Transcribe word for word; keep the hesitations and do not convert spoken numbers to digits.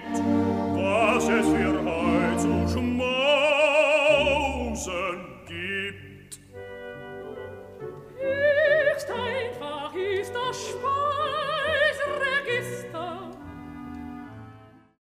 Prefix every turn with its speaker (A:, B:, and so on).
A: Was es für heut zu schmausen gibt.
B: Höchst einfach ist das Spaß.